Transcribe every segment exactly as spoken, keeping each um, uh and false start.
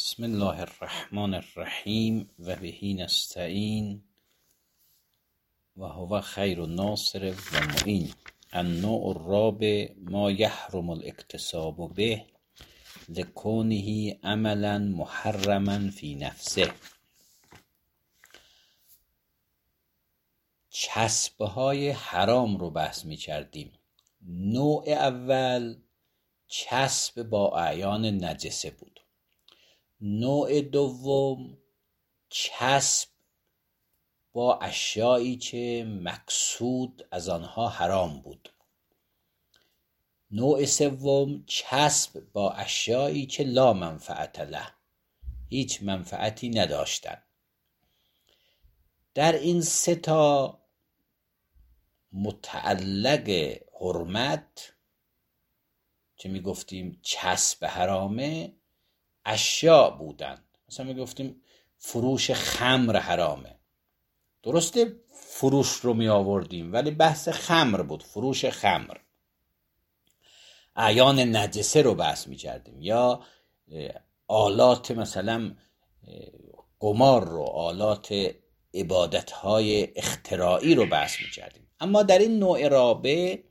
بسم الله الرحمن الرحیم و بهی نستعین و هو خیر الناصر و معین. النوع الرابع ما یحرم الاکتساب به لکونه عملا محرما فی نفسه. چسبهای حرام رو بحث می کردیم. نوع اول چسب با اعیان نجسه بود. نوع دوم چسب با اشیایی که مقصود از آنها حرام بود. نوع سوم چسب با اشیایی که لا منفعت له، هیچ منفعتی نداشتند. در این سه تا متعلق حرمت که می گفتیم چسب حرامه، اشیاء بودن. مثلا می گفتیم فروش خمر حرامه، درسته فروش رو می آوردیم ولی بحث خمر بود، فروش خمر. اعیان نجسه رو بحث می کردیم، یا آلات مثلا قمار رو، آلات عبادتهای اختراعی رو بحث می کردیم. اما در این نوع رابع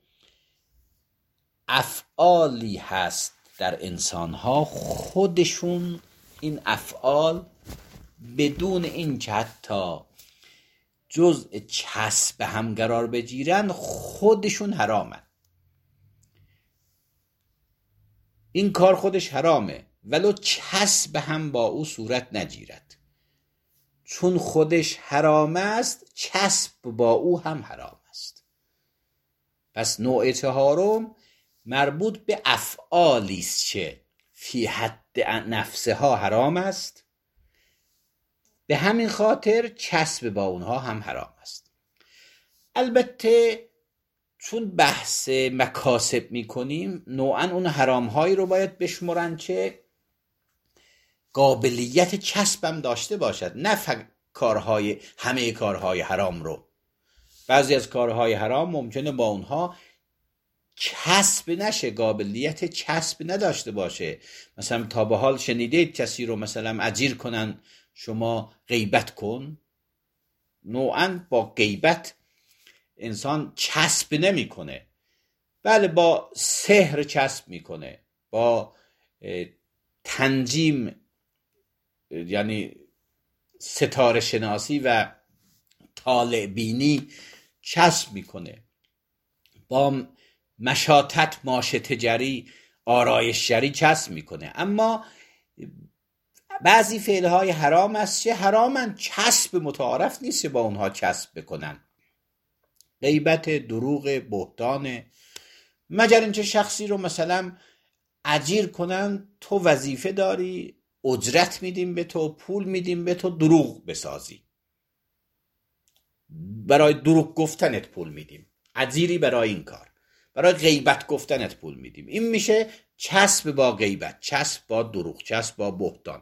افعالی هست در انسانها، خودشون این افعال بدون این که حتی جزء چسب هم قرار بگیرن خودشون حرامن. این کار خودش حرامه ولو چسب هم با او صورت نگیرد، چون خودش حرام است چسب با او هم حرام است. پس نوع چهارم مربوط به افعالی است که فی حد نفسها حرام است، به همین خاطر چسب با اونها هم حرام است. البته چون بحث مکاسب میکنیم، نوعا اون حرام هایی رو باید بشمرن که قابلیت چسب هم داشته باشد، نه فقط کارهای همه کارهای حرام رو. بعضی از کارهای حرام ممکنه با اونها چسب نشه، قابلیت چسب نداشته باشه. مثلا تا به حال شنیدید کسی رو مثلا اجیر کنن شما غیبت کن؟ نوعا با غیبت انسان چسب نمی کنه. بله با سحر چسب میکنه، با تنجیم یعنی ستاره شناسی و طالع بینی چسب میکنه، با مشاطت ماشه تجاری آرایشگری چسب میکنه. اما بعضی فعلهای حرام است که حرامن، چسب متعارف نیست با اونها چسب بکنن. غیبت، دروغ، بهتان، مگر اینکه شخصی رو مثلا اجیر کنن، تو وظیفه داری، اجرت میدیم به تو، پول میدیم به تو دروغ بسازی، برای دروغ گفتنت پول میدیم، اجیری برای این کار، برای غیبت گفتنت پول میدیم. این میشه چسب با غیبت، چسب با دروغ، چسب با بهتان.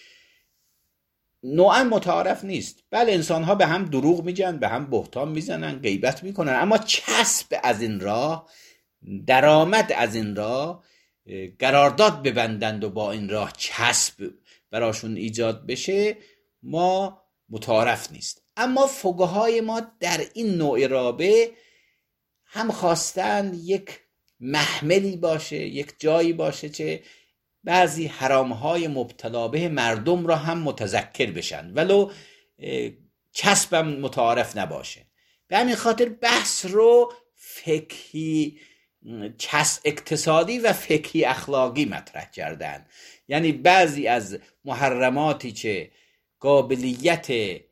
نوعا متعارف نیست. بله انسان ها به هم دروغ میگن، به هم بهتان میزنن، غیبت میکنن، اما چسب از این راه، درآمد از این راه، قرارداد ببندند و با این راه چسب براشون ایجاد بشه، ما متعارف نیست. اما فقهای ما در این نوع رابع هم خواستن یک محملی باشه، یک جایی باشه که بعضی حرامهای مبتلا به مردم را هم متذکر بشن ولو چسبم متعارف نباشه. به همین خاطر بحث رو فقهی چسب اقتصادی و فقهی اخلاقی مطرح کردن. یعنی بعضی از محرماتی که قابلیت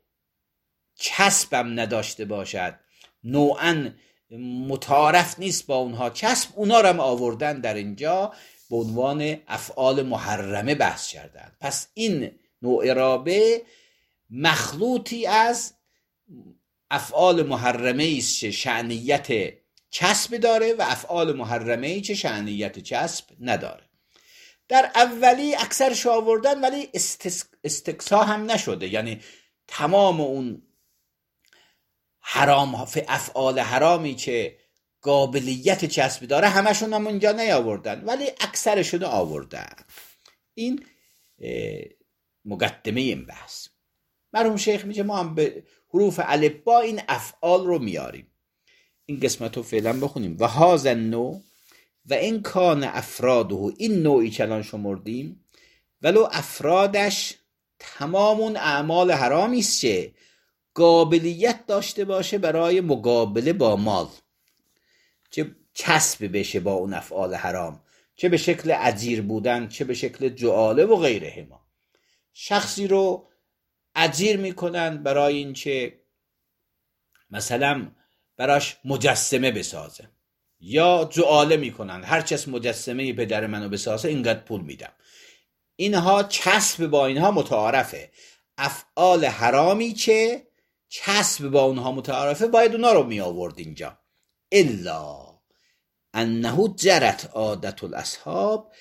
چسبم نداشته باشد، نوعاً متعارف نیست با اونها چسب، اونا رو هم آوردن در اینجا به عنوان افعال محرمه بحث کردن. پس این نوع رابع مخلوطی از افعال محرمه است که شأنیت چسب داره و افعال محرمه ای که شأنیت چسب نداره. در اولی اکثرش آوردن ولی استقصا هم نشده، یعنی تمام اون حرام افعال حرامی که قابلیت چسب داره همشون هم اونجا نیاوردن، ولی اکثرشون آوردن. این مقدمه این بحث. مرحوم شیخ میگه ما هم به حروف الف با این افعال رو میاریم. این قسمت رو فعلا بخونیم. و هذا النوع و این کان افراده، این نوعی که الان شمردیم، ولو افرادش تمام اون اعمال حرامی است که قابلیت داشته باشه برای مقابله با مال، چه کسب بشه با اون افعال حرام، چه به شکل اجیر بودن، چه به شکل جعاله و غیره. ما شخصی رو اجیر میکنن برای این که مثلا براش مجسمه بسازه، یا جعاله میکنن هر چس مجسمه پدر منو بسازه اینقدر پول میدم. اینها کسب با اینها متعارفه. افعال حرامی که کسب با اونها متعارفه باید اونا رو می آورد اینجا. الا انه جرت عادت الاصحاب،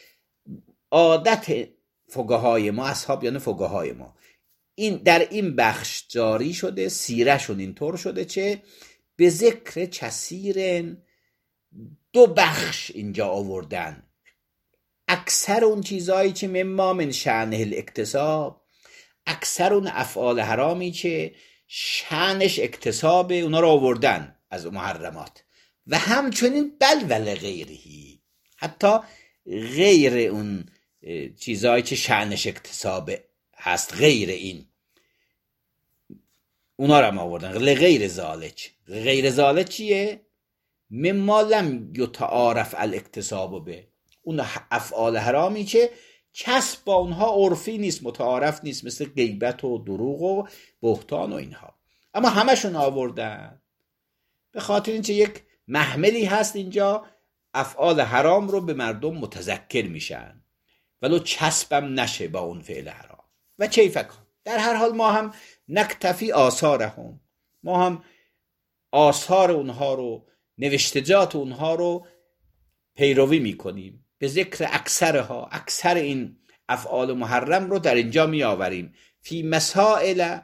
عادت فقهای ما، اصحاب یعنی فقهای ما، این در این بخش جاری شده، سیرشون اینطور شده که به ذکر کثیر دو بخش اینجا آوردن. اکثر اون چیزایی که مما من شأنه الاکتساب، اکثر اون افعال حرامی که شأنش اکتساب، اونا رو آوردن از محرمات. و همچنین بل ول غیرهی، حتی غیر اون چیزایی که شأنش اکتساب هست، غیر این اونا رو هم آوردن. لغیر ذالک، غیر ذالک چیه؟ مما لم یتعارف الاکتساب به، اون افعال حرامی که کسب با اونها عرفی نیست، متعارف نیست، مثل غیبت و دروغ و بهتان و اینها، اما همشون آوردن به خاطر اینکه یک محملی هست اینجا افعال حرام رو به مردم متذکر میشن ولو چسبم نشه با اون فعل حرام. و کیفکان، در هر حال ما هم نکتفی آثارهم، ما هم آثار اونها رو، نوشتجات اونها رو پیروی میکنیم. به ذکر اکثرها، اکثر این افعال محرم رو در اینجا می آوریم. فی مسائل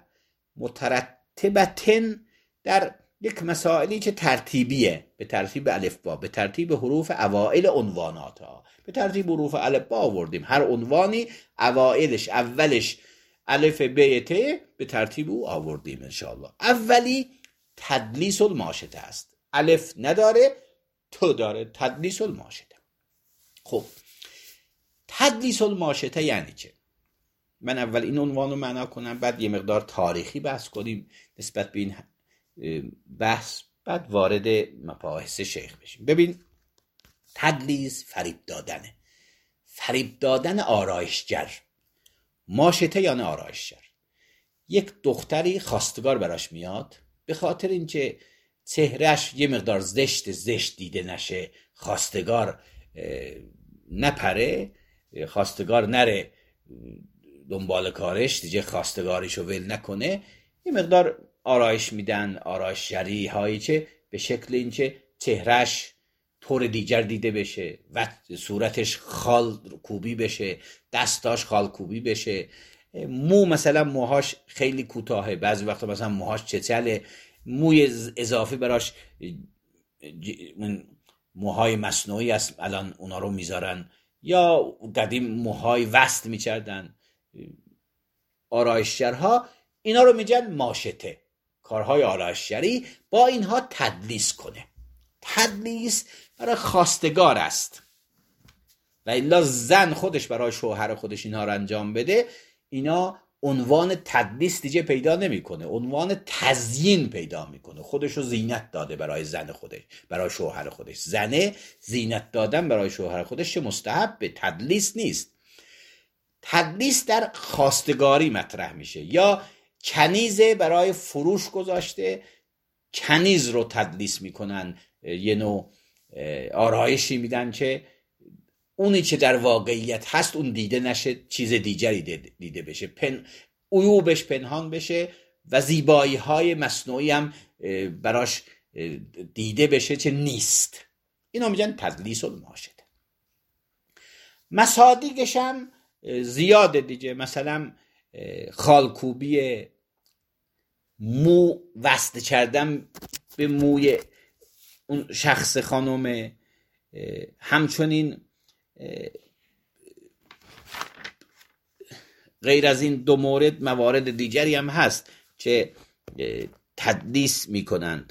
مترتبتن، در یک مسائلی که ترتیبیه، به ترتیب الفبا، به ترتیب حروف اوائل عنوانات ها، به ترتیب حروف الفبا آوردیم. هر عنوانی اوائلش، اولش الف ب ت به ترتیب او آوردیم انشاءالله. اولی تدلیس الماشطه است، الف نداره تو داره، تدلیس الماشطه. خب تدلیس الماشطه یعنی چه؟ من اول این عنوان رو معنا کنم، بعد یه مقدار تاریخی بحث کنیم نسبت به این بحث، بعد وارد مباحث شیخ بشیم. ببین، تدلیس فریب دادنه، فریب دادن آرایشگر. ماشطه یعنی آرایشگر. یک دختری خواستگار براش میاد، به خاطر اینکه چهرهش یه مقدار زشت زشت دیده نشه، خواستگار نپره، خواستگار نره دنبال کارش، دیگه خواستگاریشو ول نکنه، یه مقدار آرایش میدن، آرایشگری هایی که به شکل اینکه چهرهش طور دیگر دیده بشه و صورتش خال کوبی بشه، دستاش خال کوبی بشه، مو مثلا موهاش خیلی کوتاهه، بعضی وقتا مثلا موهاش چچله، موی اضافی براش، موهای مصنوعی است الان اونا رو میذارن، یا قدیم موهای وست میچردن. آرایشگرها اینا رو میگن ماشطه، کارهای آرایشگری. با اینها تدلیس کنه. تدلیس برای خواستگار است، و الا زن خودش برای شوهر خودش اینها رو انجام بده، اینا عنوان تدلیس دیگه پیدا نمیکنه، عنوان تزیین پیدا میکنه. خودشو زینت داده برای زن خودش، برای شوهر خودش. زنه زینت دادن برای شوهر خودش مستحب، به تدلیس نیست. تدلیس در خواستگاری مطرح میشه. یا کنیزه برای فروش گذاشته، کنیز رو تدلیس میکنن، یه نوع آرایشی میدن که اونی که در واقعیت هست اون دیده نشه، چیز دیگری دیده بشه، پن عیوبش پنهان بشه و زیبایی های مصنوعی هم براش دیده بشه که نیست. اینا میگن تدلیس الماشطه. مصادیقش هم زیاده دیگه، مثلا خالکوبی، مو وصل کردن به موی اون شخص خانم، همچنین غیر از این دو مورد موارد دیگری هم هست که تدلیس میکنند.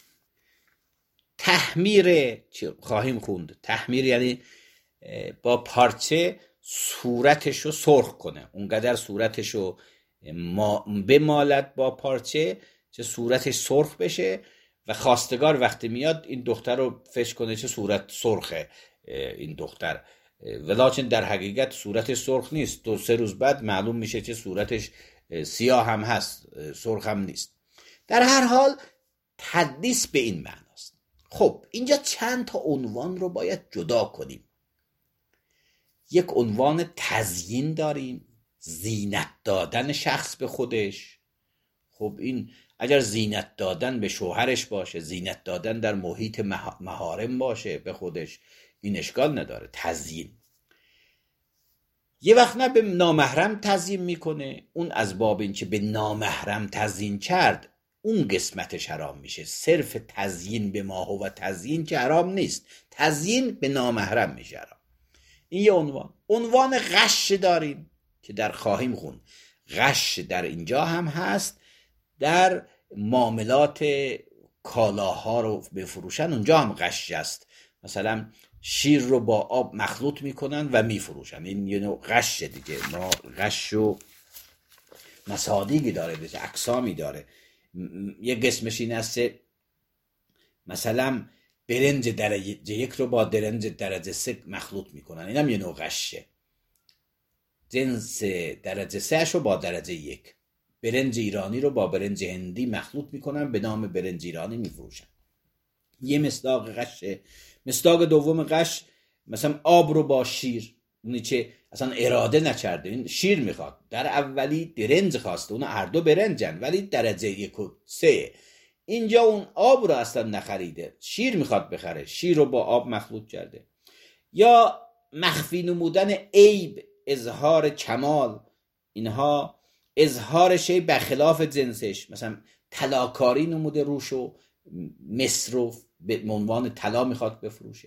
تحمیر خواهیم خوند. تحمیر یعنی با پارچه صورتشو سرخ کنه، اونقدر صورتشو بمالد با پارچه چه صورتش سرخ بشه و خواستگار وقتی میاد این دختر رو فش کنه چه صورت سرخه این دختر، ولیکن در حقیقت صورتش سرخ نیست، دو سه روز بعد معلوم میشه چه صورتش سیاه هم هست، سرخ هم نیست. در هر حال تدلیس به این معناست. خب اینجا چند تا عنوان رو باید جدا کنیم. یک عنوان تزیین داریم، زینت دادن شخص به خودش. خب این اگر زینت دادن به شوهرش باشه، زینت دادن در محیط محارم باشه به خودش، این اشکال نداره. تزیین یه وقت نه به نامحرم تزیین میکنه، اون از باب این که به نامحرم تزیین کرد اون قسمتش حرام میشه. صرف تزیین به ما و تزیین که حرام نیست، تزیین به نامحرم میشه حرام. این یه عنوان. عنوان غش داریم که در خواهیم خون. غش در اینجا هم هست، در معاملات کالاها رو بفروشن اونجا هم غش است. مثلا شیر رو با آب مخلوط میکنن و میفروشن، این یه نوع غش دیگه. ما غش و مصادیقی داره، دیگه اقسامی داره. یه قسمش این است مثلا برنج درجه یک رو با برنج درجه سه مخلوط میکنن، این هم یه نوع غشه. جنس درجه سه رو با درجه یک، برنج ایرانی رو با برنج هندی مخلوط میکنن، به نام برنج ایرانی میفروشن. یه مصداق غشه. مصداق دوم غش مثلا آب رو با شیر، اونی که اصلا اراده نکرده، این شیر میخواد، در اولی برنج خواسته، اون هر دو برنجن ولی درجه یک و سه، اینجا اون آب رو اصلا نخریده، شیر میخواد بخره، شیر رو با آب مخلوط کرده. یا مخفی نمودن عیب، اظهار کمال، اینها اظهار شی بخلاف جنسش، مثلا طلاکاری نموده روشو، مصروف به عنوان طلا میخواد بفروشه.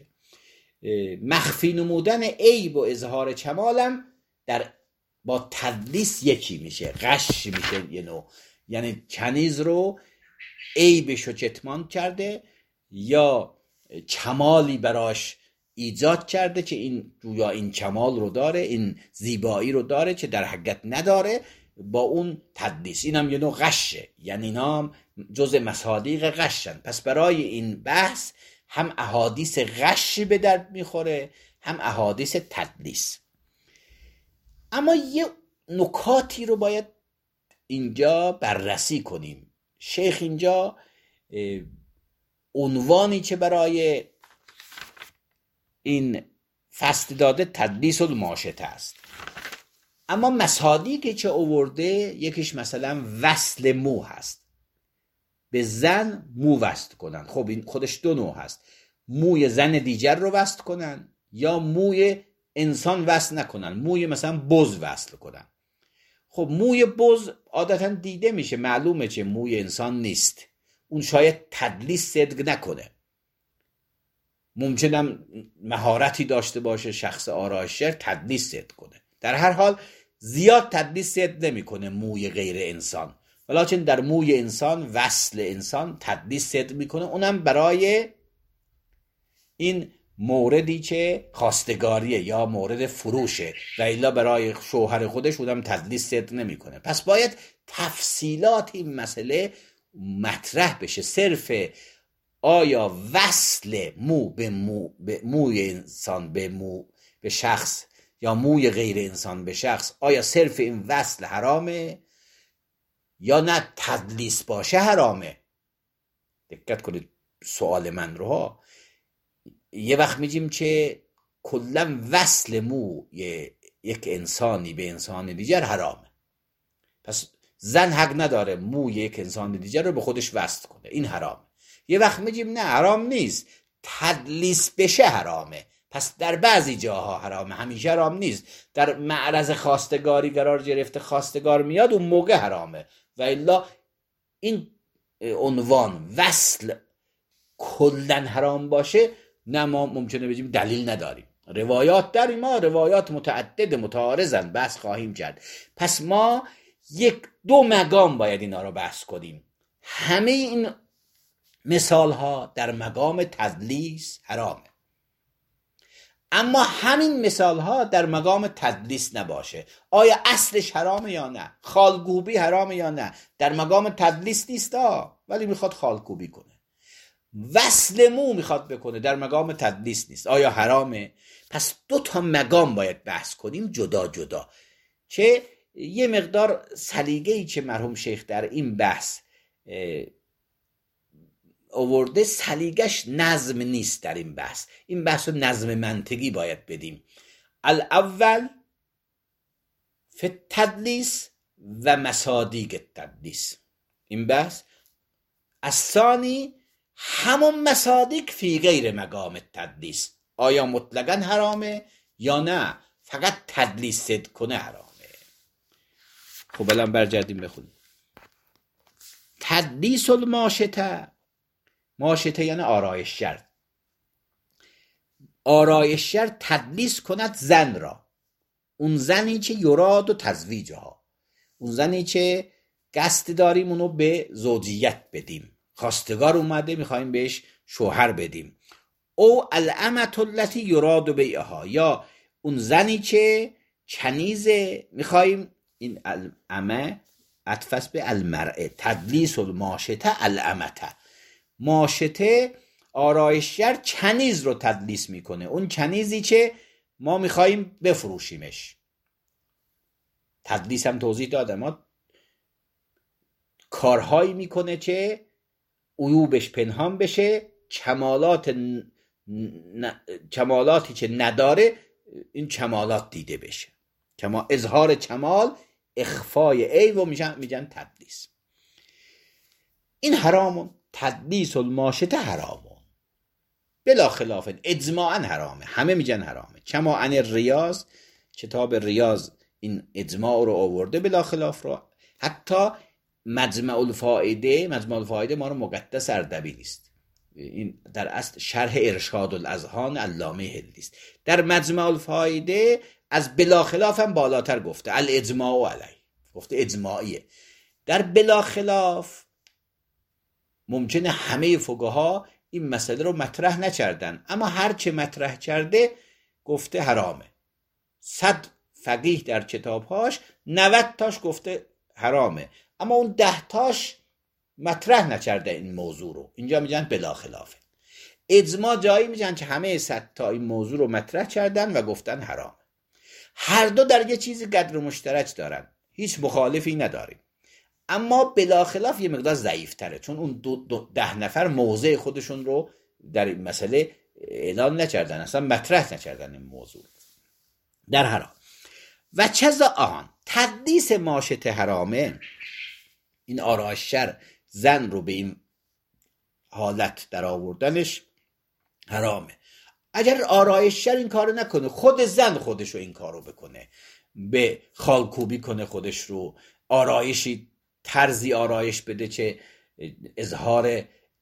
مخفی نمودن عیب و اظهار کمالم در با تدلیس یکی میشه، غش میشه یه نوع. یعنی کنیز رو عیبشو کتمان کرده یا کمالی براش ایجاد کرده که این گویا این کمال رو داره، این زیبایی رو داره که در حقیقت نداره، با اون تدلیس. اینم یه نوع غشه، یعنی اینا هم جز مصادیق غشن. پس برای این بحث هم احادیث غش به درد میخوره، هم احادیث تدلیس. اما یه نکاتی رو باید اینجا بررسی کنیم. شیخ اینجا عنوانی که برای این فصل داده تدلیس الماشطه است، اما مصادیقی که آورده یکیش مثلا وصل مو هست، به زن مو وصل کنن. خب این خودش دو نوع هست، موی زن دیگر رو وصل کنن یا موی انسان وصل نکنن، موی مثلا بز وصل کنن. خب موی بز عادتا دیده میشه، معلومه که موی انسان نیست، اون شاید تدلیس صدق نکنه، ممکنم مهارتی داشته باشه شخص آرایشگر تدلیس صدق کنه. در هر حال زیاد تدلیس صدق نمیکنه موی غیر انسان، ولیکن در موی انسان وصل انسان تدلیس صدق میکنه، اونم برای این موردی که خواستگاریه یا مورد فروشه، و الا برای شوهر خودش اونم تدلیس صدق نمیکنه. پس باید تفصیلات این مسئله مطرح بشه. صرف آیا وصل مو به مو به موی انسان به مو به شخص یا موی غیر انسان به شخص، آیا صرف این وصل حرامه یا نه تدلیس باشه حرامه؟ دقت کنید سوال من رو ها. یه وقت میگیم که کلا وصل مو یک انسانی به انسان دیگر حرامه، پس زن حق نداره موی یک انسان دیگر رو به خودش وصل کنه، این حرامه. یه وقت میگیم نه حرام نیست، تدلیس بشه حرامه، پس در بعضی جاها حرامه، همیشه حرام نیست. در معرض خواستگاری قرار گرفته، خواستگار میاد اون موقع حرامه، و الا این عنوان وصل کلن حرام باشه نه، ما ممکنه بگیم دلیل نداریم. روایات داریم، ما روایات متعدد متعارضن، بحث خواهیم کرد. پس ما یک دو مقام باید اینا رو بحث کنیم. همه این مثال ها در مقام تدلیس حرامه، اما همین مثال ها در مقام تدلیس نباشه. آیا اصلش حرامه یا نه؟ خالکوبی حرامه یا نه؟ در مقام تدلیس نیست ها، ولی میخواد خالکوبی کنه. وصل مو میخواد بکنه، در مقام تدلیس نیست. آیا حرامه؟ پس دو تا مقام باید بحث کنیم جدا جدا. که یه مقدار سلیقه‌ای که مرحوم شیخ در این بحث آورده، سلیقش نظم نیست در این بحث. این بحث رو نظم منطقی باید بدیم. الاول فی التدلیس و مصادیق التدلیس، این بحث. الثانی همون مصادیق فی غیر مقام التدلیس، آیا مطلقاً حرامه یا نه فقط تدلیس صدق کنه حرامه. خب الان برگردیم بخونیم. تدلیس الماشطه، ماشطه یعنی آرایشگر. آرایشگر تدلیس کند زن را، اون زنی که یراد و تزویجها، اون زنی که قصد داریم اونو به زوجیت بدیم، خواستگار اومده میخوایم بهش شوهر بدیم. او الامة التي یراد بیعها، یا اون زنی که کنیزه میخوایم، این الامه عطف به المرأه. تدلیس الماشطه الامته، ماشطه آرایشگر کنیز رو تدلیس میکنه، اون کنیزی که ما میخواییم بفروشیمش. تدلیس هم توضیح دادم، ما کارهایی میکنه که عیوبش پنهان بشه، کمالات ن... کمالاتی که نداره این کمالات دیده بشه. کما اظهار کمال، اخفای عیب و میگن میگن تدلیس. این حرامون، تدلیس الماشطه حرامون بلا خلاف، اجماعا حرامه، همه میگن حرامه. کما عن ریاض، کتاب ریاض این اجماع رو آورده بلا خلاف رو. حتی مجمع الفائده، مجمع الفائده ما رو مقدس اردبیلی است، این در اصل شرح ارشاد الاذهان علامه هندی است. در مجمع الفائده از بلا خلاف هم بالاتر گفته، الاجماع علیه، گفته اجماعیه. در بلا خلاف ممکنه همه فقها این مسئله رو مطرح نکردن، اما هر چه مطرح کرده گفته حرامه. صد فقیه در کتابهاش نود تاش گفته حرامه، اما اون ده تاش مطرح نکرده این موضوع رو. اینجا میگن بلا خلافه. اجماع جایی میگن که همه صد تا این موضوع رو مطرح کردن و گفتن حرامه. هر دو در یه چیزی قدر مشترک دارن، هیچ مخالفی نداریم، اما بلا خلاف یه مقدار ضعیف تره، چون اون دو دو ده نفر موضع خودشون رو در این مسئله اعلان نکردن، اصلا مطرح نکردن این موضوع در حرام. و چذا آن تدلیس ماشطه حرامه، این آرایشگر زن رو به این حالت در آوردنش حرامه. اگر آرایشگر این کارو نکنه، خود زن خودش رو این کارو بکنه، به خالکوبی کنه خودش رو، آرایشی طرزی آرایش بده که اظهار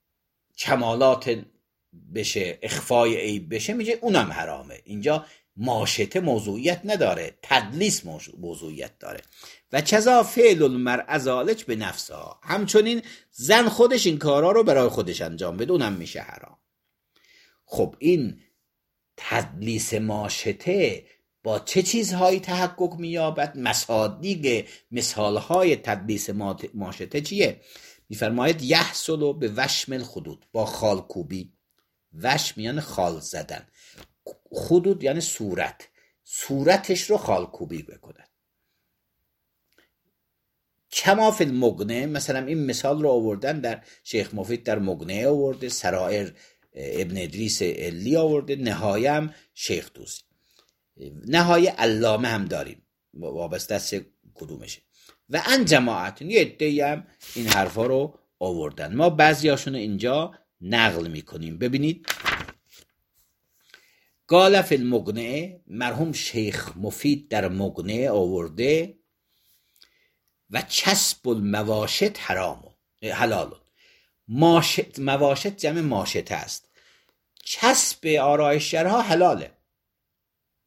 کمالات بشه، اخفای عیب بشه، میگه اونم حرامه. اینجا ماشطه موضوعیت نداره، تدلیس موضوعیت داره. و کذا فعل المرء ذلک به نفسها، همچنین زن خودش این کارا رو برای خودش انجام بده، اونم میشه حرام. خب این تدلیس ماشطه با چه چیزهایی تحقق می‌یابد؟ مصادیق مثالهای تدلیس ماشطه چیه؟ میفرماید یحصل به وشم الخدود، با خالکوبی. وشم یعنی خال زدن، خدود یعنی صورت، صورتش رو خالکوبی بکنن. کما فی المغنی، مثلا این مثال رو آوردن در شیخ مفید در مغنی آورده، سرائر ابن ادریس علی آورده، نهایه هم شیخ توسی، نهایه علامه هم داریم، وابسته است کدومشه. و ان جماعت، یه عده‌ای هم این حرفا رو آوردن، ما بعضیاشون اینجا نقل میکنیم. ببینید قال فی المغنی، مرحوم شیخ مفید در مغنی آورده و کسب المواشط حرام حلال. ماشط، مواشط جمع ماشطه است. کسب آرایشگرها حلاله،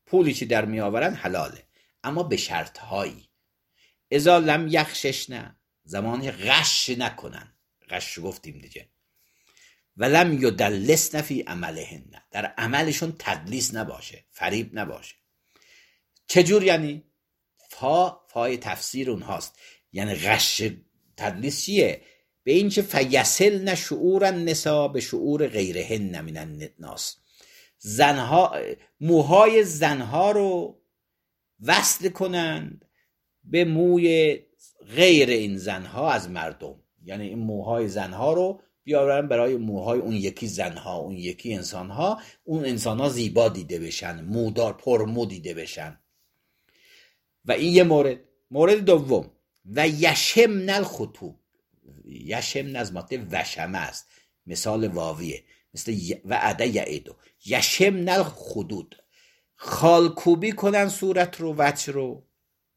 پولی که در می آورن حلاله، اما به شرط هایی. اذا لم یخششن، زمانی غش نکنن، غش گفتیم دیگه. ولم یدلسن فی عملهن، در عملشون تدلیس نباشه، فریب نباشه. چجور یعنی؟ فا فای تفسیر اونهاست، یعنی غش تدلیس چیه؟ به این که فیصلن شعور النساء به شعور غیرهن من الناس، زنها موهای زنها رو وصل کنند به موی غیر این زنها از مردم، یعنی این موهای زنها رو بیارن برای موهای اون یکی زنها، اون یکی انسانها، اون انسانها زیبا دیده بشن، مودار پرمو دیده بشن. و این یه مورد. مورد دوم، و یشمن الخطوب، یشمن از ماده وشمه است، مثال واویه، مثل و عده یعیدو، یشمن الخدود، خالکوبی کنن صورت رو، وجه رو.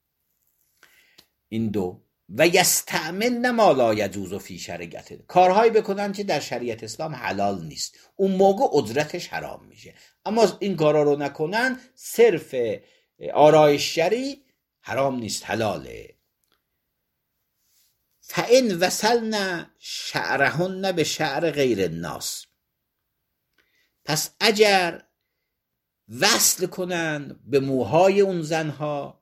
این دو. و یستعملن ما لا یجوز فی شریعت، کارهایی بکنن که در شریعت اسلام حلال نیست، اون موقع اجرتش حرام میشه. اما این کارا رو نکنن، صرف آرایشگری حرام نیست، حلاله. فإن وصلن شعرهن به شعر غیر الناس، پس اگر وصل کنن به موهای اون زنها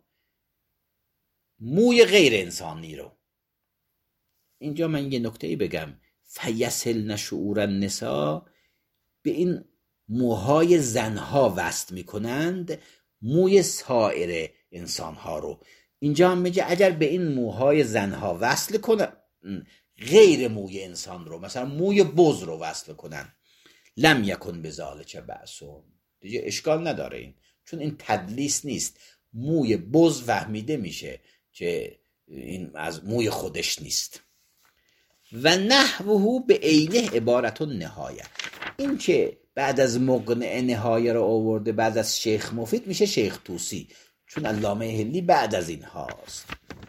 موی غیر انسانی رو. اینجا من یه نکته‌ای بگم، فیصلن شعور النساء، به این موهای زنها وصل میکنند موی سایر انسانها رو. اینجا هم میگه اگر به این موهای زنها وصل کنن غیر موی انسان رو، مثلا موی بز رو وصل کنن، لم یکن بذالک بأسون، دیگه اشکال نداره این، چون این تدلیس نیست. موی بز فهمیده میشه که این از موی خودش نیست. و نحوه به عینه عبارت النهایه، این که بعد از مقنع نهایه رو آورده بعد از شیخ مفید میشه شیخ طوسی، چون علامه هلی بعد از این هاست.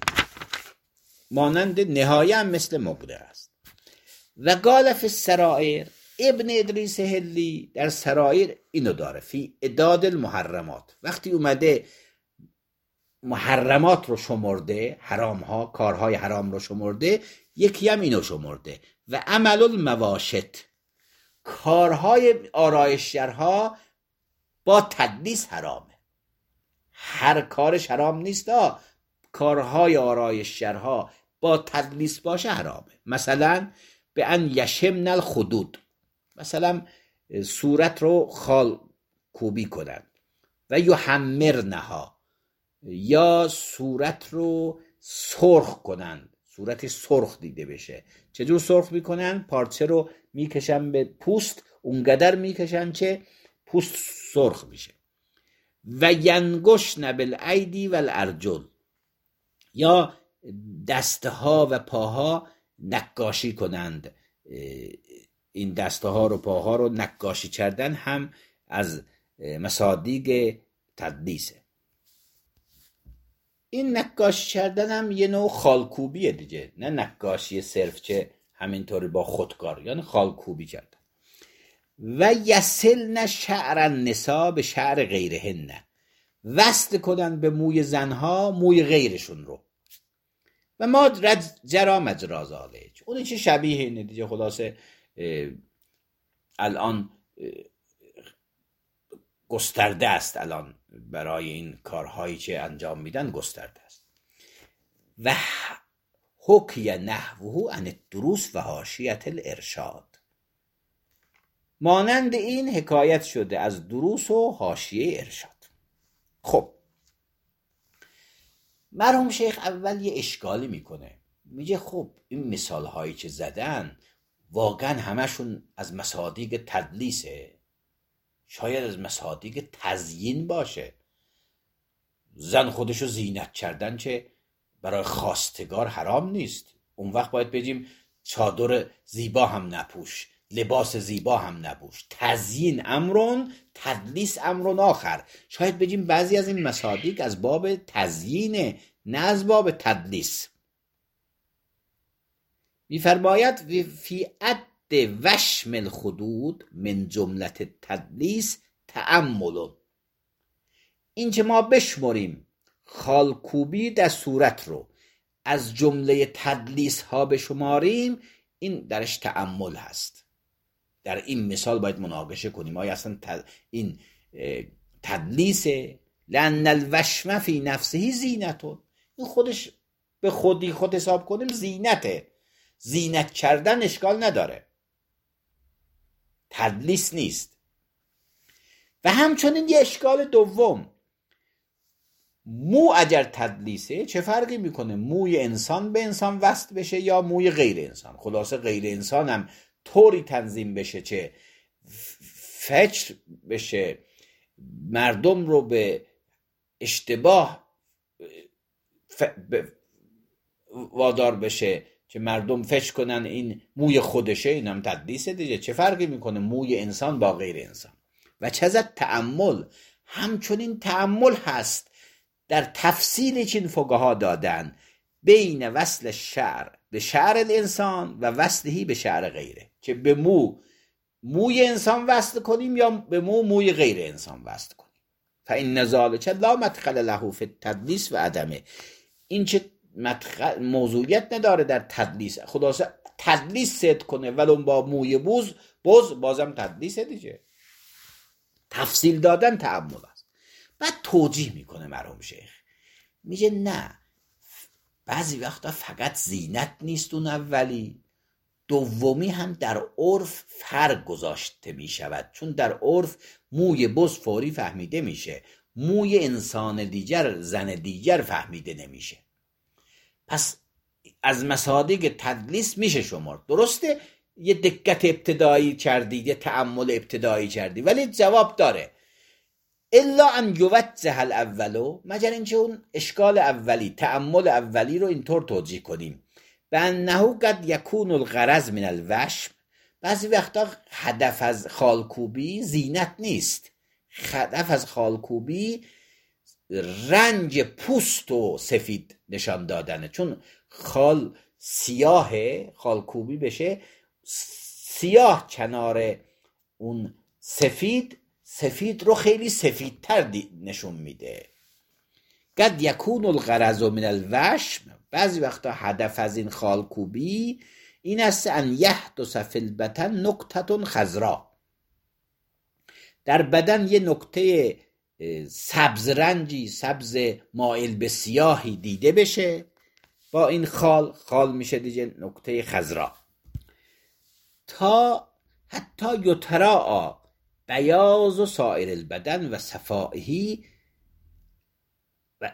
مانند نهایه هم مثل مقنع است. و قال فی السرائر، ابن ادریس هلی در سرائر اینو داره، فی اعداد المحرمات، وقتی اومده محرمات رو شمرده، حرام ها، کارهای حرام رو شمرده، یکی هم اینو شمرده. و عمل المواشط، کارهای آرایشگرها با تدلیس حرامه. هر کارش حرام نیست، کارهای آرایشگرها با تدلیس باشه حرامه. مثلا به ان یشمن الخدود، مثلا صورت رو خال کوبی کنن. و یحمرنها، یا صورت رو سرخ کنن، صورت سرخ دیده بشه. چجور سرخ میکنن؟ پارچه رو میکشن به پوست، اونقدر میکشن که پوست سرخ میشه. و ینگشن بالایدی والارجل، یا دستها و پاها نقاشی کنند. این دستها و پاها رو نقاشی کردن هم از مصادیق تدلیسه. این نقاشی کردن هم یه نوع خالکوبیه دیگه، نه نقاشی صرف که همینطوری با خودکار، یعنی خالکوبی کردن. و یسلن شعر النساء به شعر غیرهن، وصل کنن به موی زنها موی غیرشون رو. و ما جرا مجرا ذالک، اون چه شبیه اینه دیگه. خلاصه الان گسترده است، الان برای این کارهایی که انجام میدن گسترده است. و حکی نحوه عن الدروس و حاشیة الارشاد، مانند این حکایت شده از دروس و حاشیه ارشاد. خب مرحوم شیخ اول یه اشکالی میکنه، میگه خب این مثال هایی که زدن واقعا همشون از مصادیق تدلیسه، شاید از مصادیق تزیین باشه. زن خودشو زینت کردن که برای خواستگار حرام نیست، اون وقت باید بگیم چادر زیبا هم نپوش، لباس زیبا هم نپوش. تزیین امرون، تدلیس امرون آخر. شاید بگیم بعضی از این مصادیق از باب تزیینه، نه از باب تدلیس. میفرماید فی عد وشم الخدود من جملت تدلیس تأمل، این که ما بشمریم خالکوبی در صورت رو از جمله تدلیس ها بشماریم، این درش تأمل هست. در این مثال باید مناقشه کنیم آیا اصلا این تدلیسه؟ لأن الوشم فی نفسه زینتون، این خودش به خودی خود حساب کنیم زینته، زینت کردن اشکال نداره، تدلیس نیست. و همچنین یه اشکال دوم، مو اگر تدلیسه چه فرقی میکنه موی انسان به انسان وصل بشه یا موی غیر انسان؟ خلاصه غیر انسان هم طوری تنظیم بشه چه فجر بشه، مردم رو به اشتباه ف... ب... وادار بشه که مردم فکر کنن این موی خودشه، این هم تدلیسه دیگه. چه فرقی میکنه موی انسان با غیر انسان؟ و چه از تأمل، همچنین تأمل هست در تفصیلی که این فقها دادن بین وصل شعر به شعر الانسان و وصلهی به شعر غیره، که به مو موی انسان وصل کنیم یا به مو موی غیر انسان وصل کنیم. فإن ذلک لا مدخل له فی التدلیس و عدمه، این چه موضوعیت نداره در تدلیس. خلاصه تدلیس ست کنه ولو با موی بوز بوز بازم تدلیسه دیگه. تفصیل دادن تأمل است. بعد توجیه میکنه مرحوم شیخ، میگه نه، بعضی وقتا فقط زینت نیست اون اولی، دومی هم در عرف فرق گذاشته میشود، چون در عرف موی بز فوری فهمیده میشه، موی انسان دیگر زن دیگر فهمیده نمیشه. پس از مصادیق تدلیس میشه شمرد. درسته یه دقت ابتدایی کردی، یه تأمل ابتدایی کردی، ولی جواب داره الا ان یوجه الاولو، مگر اینکه اون اشکال اولی، تأمل اولی رو اینطور توجیه کنیم به انه قد یکون الغرض من الوشم، بعضی وقتا هدف از خالکوبی زینت نیست، هدف از خالکوبی رنگ پوست و سفید نشان دادنه، چون خال سیاهه، خالکوبی بشه سیاه کنار اون سفید، سفید رو خیلی سفیدتر نشون میده. قد یکون الغرض من الوشم، بعضی وقتا هدف از این خالکوبی این است ان یحدث فی البطن نقطه خضراء، در بدن یه نقطه سبز رنگی، سبز مائل به سیاهی دیده بشه، با این خال، خال میشه دیگه نقطه خضراء، تا حتی یتراء بیاض و سایر البدن و صفائه و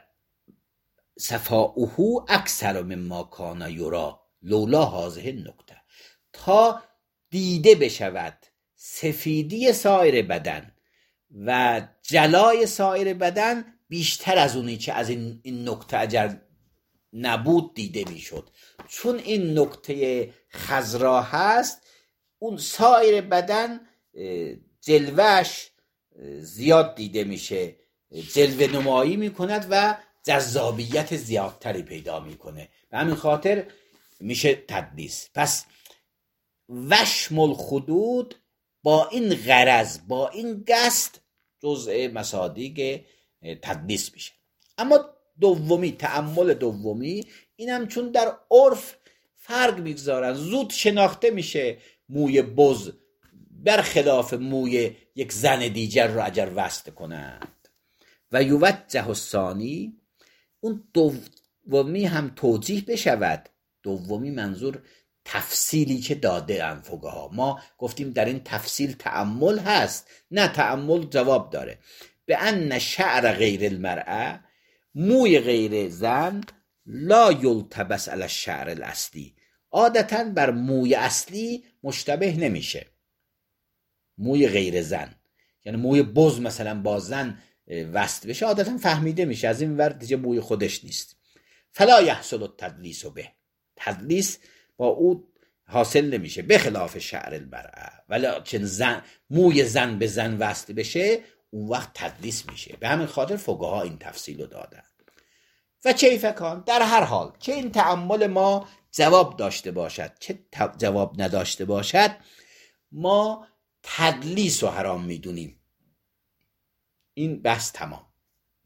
صفاؤه اکثر مما کان یرا لولا هذه النقطه، تا دیده بشود سفیدی سایر بدن و جلای سایر بدن بیشتر از اونی که از این, این نقطه اگر نبود دیده میشد. چون این نقطه خضرا هست، اون سایر بدن جلوش زیاد دیده میشه، جلوه نمایی میکند و جذابیت زیادتری پیدا میکنه، به همین خاطر میشه تدلیس. پس وشم الخدود با این غرض، با این قصد جزء مصادیق تدلیس میشه. اما دومی، تأمل دومی، اینم چون در عرف فرق میگذارن، زود شناخته میشه موی بز برخلاف موی یک زن دیگر رو اگر وصل کنند. و یوجه الثانی، اون دومی هم توجیه بشود. دومی منظور تفصیلی که داده ان فقها. ما گفتیم در این تفصیل تأمل هست، نه تأمل جواب داره. به ان شعر غیر المرأه، موی غیر زن، لا یلتبس علی الشعر الاصلی، عادتاً بر موی اصلی مشتبه نمیشه. موی غیر زن یعنی موی بز مثلا با زن وصل بشه عادتاً فهمیده میشه، از این ور دیگه موی خودش نیست. فلا یحصل التدلیس به، تدلیس با او حاصل نمیشه، به خلاف شعر المرأه. ولی چون زن موی زن به زن وصل بشه اون وقت تدلیس میشه. به همین خاطر فقها این تفصیل رو دادن. و کیف کان، در هر حال چه این تأمل ما جواب داشته باشد چه جواب نداشته باشد، ما تدلیس رو حرام میدونیم. این بحث تمام.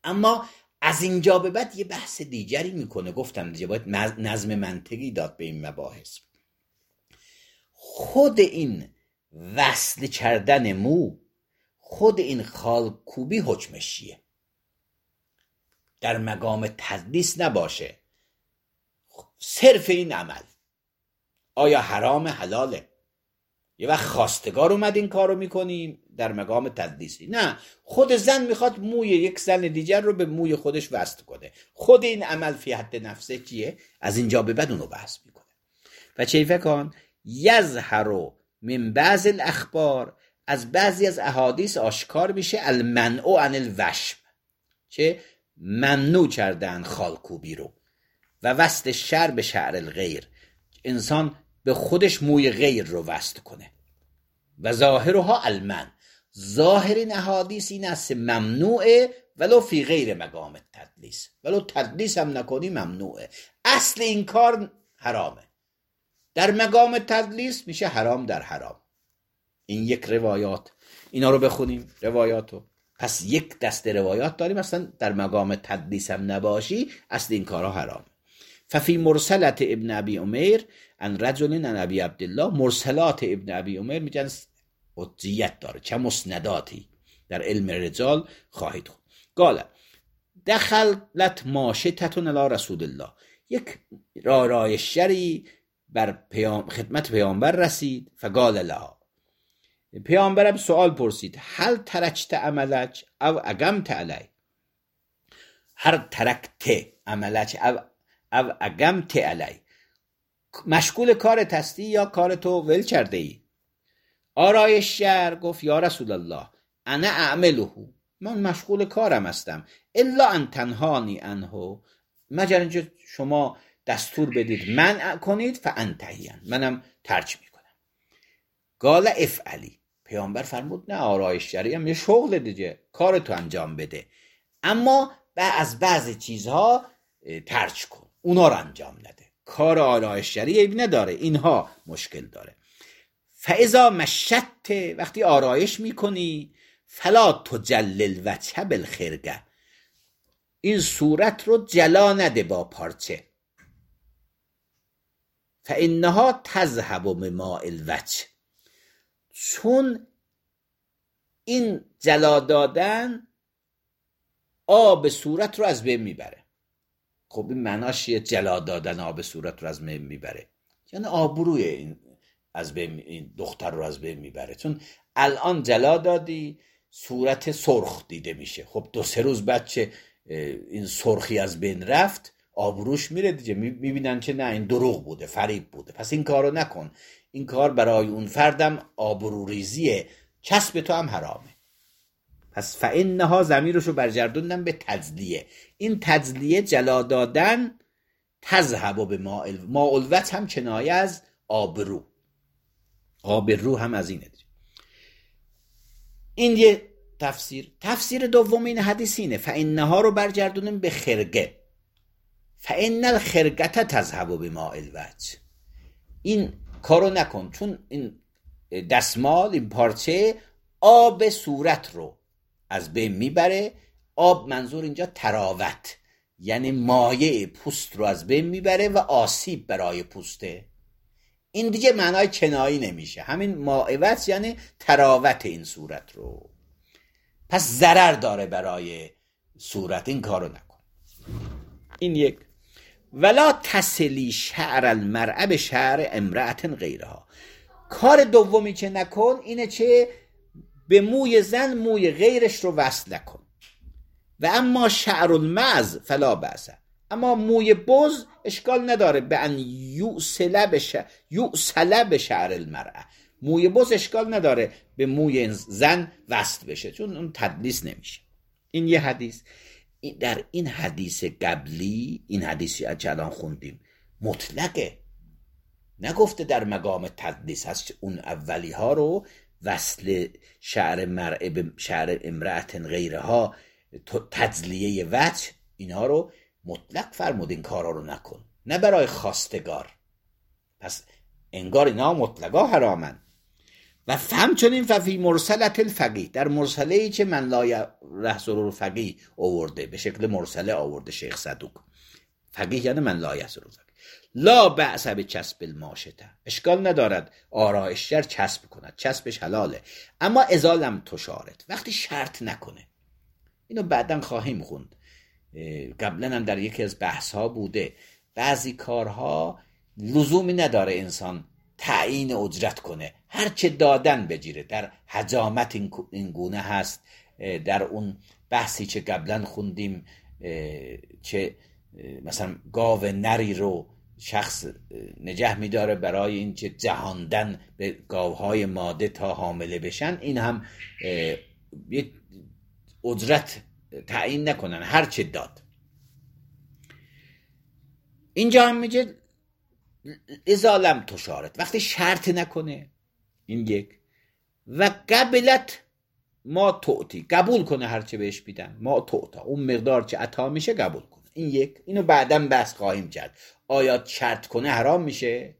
اما از اینجا به بعد یه بحث دیگری میکنه. گفتم دیگه باید نظم منطقی داد به این مباحث. خود این وصل کردن مو، خود این خالکوبی حکمش چیه؟ در مقام تدلیس نباشه، صرف این عمل آیا حرام حلاله؟ یه وقت خواستگار اومد این کارو میکنیم در مقام تدلیسی، نه، خود زن میخواد موی یک زن دیگر رو به موی خودش وصل کنه، خود این عمل فی حد نفسه چیه؟ از اینجا به بعد اونو بحث میکنه. و چیفه کن یظهر من بعض الاخبار، از بعضی از احادیث آشکار میشه المنع عن الوشم، چه ممنوع کردن خالکوبی رو و وصل شر به شعر الغیر، انسان به خودش موی غیر رو وصل کنه. و ظاهرها المن، ظاهر این احادیث این است ممنوعه ولو فی غیر مقام تدلیس، ولو تدلیس هم نکنی ممنوعه، اصل این کار حرامه، در مقام تدلیس میشه حرام در حرام. این یک روایات، اینا رو بخونیم روایاتو. پس یک دسته روایات داریم اصلا در مقام تدلیس هم نباشی اصل این کارها حرام. ففی مرسلت ابن ابی عمر ان رجل عن ابی عبدالله، مرسلات ابن ابی عمر میگن حجیت داره، چه مسنداتی در علم رجال خواهید خود. قال دخلت ماشطه الی رسول الله، یک رایشگری بر پیام خدمت پیامبر رسید. فقال لها، پیامبرم سوال پرسید، هل ترکت عملک او اقمت علی، هر ترکت عملک او او اقمت علی، مشغول کار هستی یا کار تو ول کرده ای؟ آرایشگر گفت یا رسول الله انا اعمله، من مشغول کارم هستم، الا ان تنهانی عنه، مگر اینکه شما دستور بدید منع کنید، فانتهیان، منم ترک میکنم. قال افعلی، پیامبر فرمود نه، آرایشگری هم یه شغل دیگه، کار تو انجام بده، اما از بعضی چیزها ترک کن، اونا رو انجام نده. کار آرایشگری عیب نداره، اینها مشکل داره. فاذا مشت، وقتی آرایش میکنی، فلا تجلل وجه بالخرقه، این صورت رو جلا نده با پارچه، فانها تذهب بماء الوجه، چون این جلا دادن آب صورت رو از بین میبره. خب این معناش یه جلا دادن آب صورت رو از بین میبره، یعنی آبروی این از بین، این دختر رو از بین میبره، چون الان جلا دادی صورت سرخ دیده میشه، خب دو سه روز بعد چه این سرخی از بین رفت، آبروش میره دیگه، میبینن که نه این دروغ بوده، فریب بوده، پس این کارو نکن، این کار برای اون فردم آبروریزیه، کسب تو هم حرامه. پس فانها ضمیرشو برگردوندن به تجلیه، این تجلیه جلا دادن، تذهب به ماء ماء الوجه هم کنایه از آبرو، آبرو هم از اینه. این یه تفسیر. تفسیر دوم این حدیث اینه، فانها رو برگردونیم به خرقه، فان الخرقه تذهب به ماء الوجه، این کارو نکن، چون این دستمال، این پارچه آب صورت رو از بین میبره. آب منظور اینجا تراوت، یعنی مایع پوست رو از بین میبره و آسیب برای پوسته. این دیگه معنای کنایی نمیشه، همین مائوت یعنی تراوت این صورت رو، پس ضرر داره برای صورت، این کارو نکن. این یک. ولا تصلی شعر المرأة به شعر امرأة غیرها، کار دومی که نکن اینه که به موی زن موی غیرش رو وصل نکن. و اما شعر المعز فلا بأس، اما موی بز اشکال نداره، به ان یوصل به شعر یوصل به شعر المرأة، موی بز اشکال نداره به موی زن وصل بشه، چون اون تدلیس نمیشه. این یه حدیث. در این حدیث قبلی، این حدیثی که الان خوندیم مطلقه، نگفته در مقام تدلیس هست. اون اولی ها رو وصل شعر مرء به شعر امرأة غیرها، تجلیه وجه، اینها رو مطلق فرمود این کارا رو نکن، نه برای خواستگار، پس انگار اینا مطلقا حرامن. و همچنین ففی مرسلت الفقیه، در مرسله ای که من لا یحصل الفقیه آورده، به شکل مرسله آورده شیخ صدوق. فقیه یعنی من لا یحصل الفقیه. لا بأس بچسب الماشطه، اشکال ندارد آرایشگر چسب کند، چسبش حلاله، اما اذا لم تشارط، وقتی شرط نکنه. اینو بعداً خواهیم خوند، قبلا هم در یکی از بحث ها بوده. بعضی کارها لزومی نداره انسان تعیین اجرت کنه، هرچه دادن بگیره. در حجامت این گونه هست. در اون بحثی که قبلا خوندیم که مثلا گاو نری رو شخص نگه میداره برای این که جهاندن به گاوهای ماده تا حامله بشن، این هم یک اجرت تعیین نکنن، هرچه داد. اینجا هم میگه اذا لم تشارط، وقتی شرط نکنه. این یک. و قبلت ما تعطی، قبول کنه هرچه بهش میدن، ما تعطا، اون مقدار که عطا میشه قبول کنه. این یک. اینو بعداً بحث خواهیم کرد، آیا شرط کنه حرام میشه؟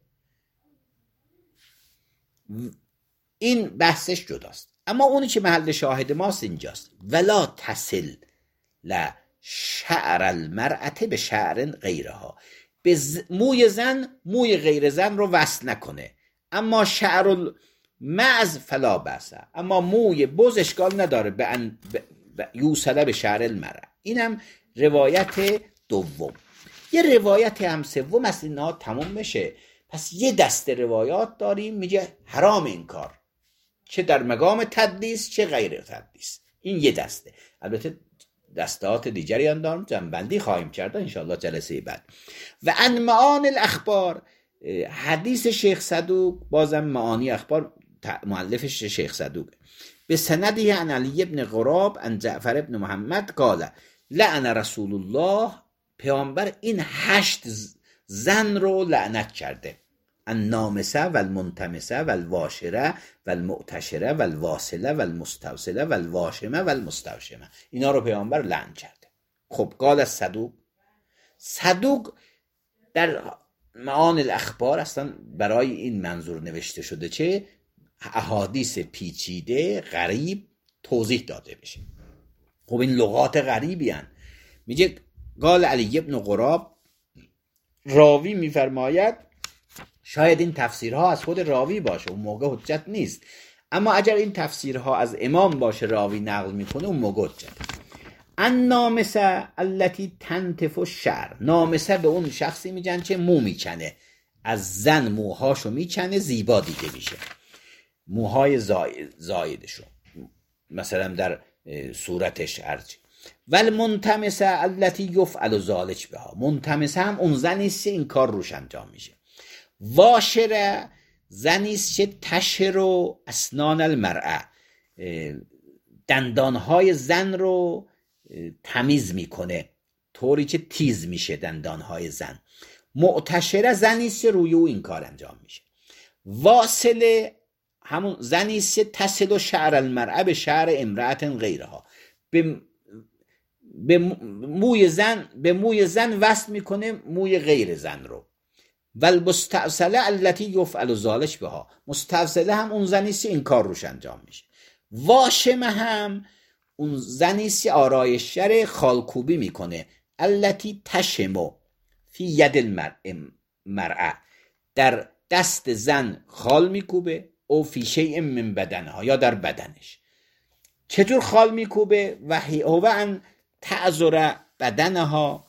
این بحثش جداست. اما اونی که محل شاهد ماست اینجاست. ولا تصل لا شعر المرأة به شعر غیرها، به موی زن موی غیر زن رو وصل نکنه. اما شعر المعز فلا بأس، اما موی بز اشکال نداره به ان یوصله به شعر المرأة. اینم روایت دوم. یه روایت هم سوم است، اینا تموم بشه. پس یه دسته روایات داریم میگه حرام این کار، چه در مقام تدلیس چه غیر تدلیس. این یه دسته. البته دستات دیگری هم دارم، جنبندی خواهیم کرد انشاءالله جلسه بعد. و ان معانی الاخبار، حدیث شیخ صدوق، بازم معانی اخبار مؤلفش شیخ صدوق، به سندی عن علی ابن قراب عن جعفر ابن محمد قال لعن رسول الله، پیامبر این هشت زن رو لعنت کرده. النامسه و المنتمسه و الواشره و المعتشره و الواصله و المستوصله و الواشمه و المستوشمه، اینا رو پیامبر لعن کرده. خب قال صدوق، صدوق در معانی الاخبار اصلا برای این منظور نوشته شده چه احادیث پیچیده غریب توضیح داده بشه. خب این لغات غریبی هن. میگه قال علی ابن قراب، راوی میفرماید، شاید این تفسیرها از خود راوی باشه، اون موقع حجت نیست، اما اگر این تفسیرها از امام باشه راوی نقل میکنه اون موقع حجت. ان نامسه التي تنتف الشعر، نامسه به اون شخصی میگن که مو میکنه، از زن موهاشو میکنه زیبا دیده میشه، موهای زایدشو مثلا در صورتش ارچ. ول منتمسه التي یفعل ذلک بها، منتمسه هم اون زنیست این کار روش انجام میشه. واشره زنیست که تشر اسنان المرأة، دندانهای زن رو تمیز میکنه طوری که تیز میشه دندانهای زن. معتشره زنیست که روی او این کار انجام میشه. واصله همون زنیست که تصل شعر المرأة به شعر امرأة غیرها، به به موی زن به موی زن وصل میکنه موی غیر زن رو. ول مستوصله التي یفعل ذلک بها، مستوصله هم اون زنیست این کار روش انجام میشه. واشمه هم اون زنیست آرایشگر خالکوبی میکنه. التي تشمو فی ید المرأة، در دست زن خال میکوبه، او فی شیء من بدنها، یا در بدنش. چطور خال میکوبه؟ و هو ان تعذر بدنها،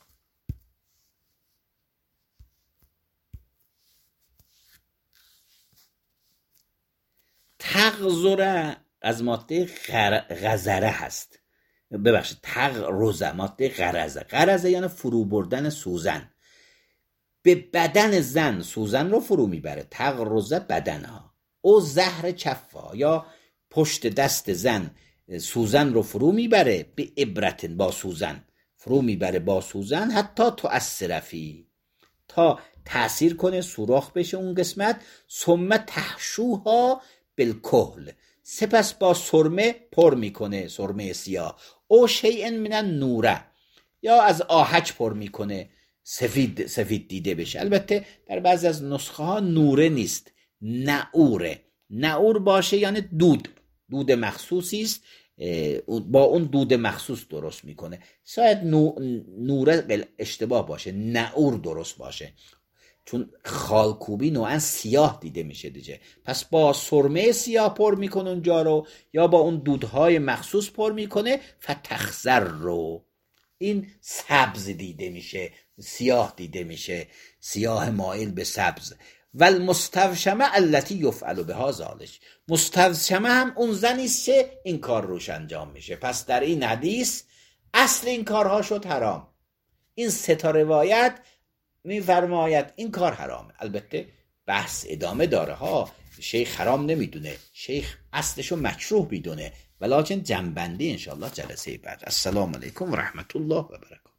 تغذره از ماده غزره هست، ببخشید تغرزه ماده غرزه، غرزه یعنی فرو بردن سوزن، به بدن زن سوزن رو فرو میبره. تغرزه بدنها، او زهر کفا، یا پشت دست زن سوزن رو فرو میبره، به عبرت با سوزن فرو میبره با سوزن، حتی تؤثر فی، تا تأثیر کنه سوراخ بشه اون قسمت. ثم تحشوها بالکحل، سپس با سرمه پر میکنه، سرمه سیاه. او شیء من النوره، یا از آهک پر میکنه سفید سفید دیده بشه. البته در بعضی از نسخه ها نوره نیست، نعوره، نعور باشه یعنی دود دود مخصوصی است، با اون دود مخصوص درست میکنه. شاید نور اشتباه باشه، نعور درست باشه، چون خالکوبی نوعا سیاه دیده میشه دیگه. پس با سرمه سیاه پر میکنه اونجا رو، یا با اون دودهای مخصوص پر میکنه. فتخزر رو این سبز دیده میشه، سیاه دیده میشه، سیاه مایل به سبز. و المستوشمه التي یفعل بها ذلک، مستوشمه هم اون زنی است که این کار روش انجام میشه. پس در این حدیث اصل این کارها شد حرام. این سه تا روایت میفرماید این کار حرامه. البته بحث ادامه داره ها، شیخ حرام نمیدونه، شیخ اصلشو مکروه میدونه، ولکن جنبندی انشاءالله جلسه بعد. السلام علیکم و رحمت الله و برکاته.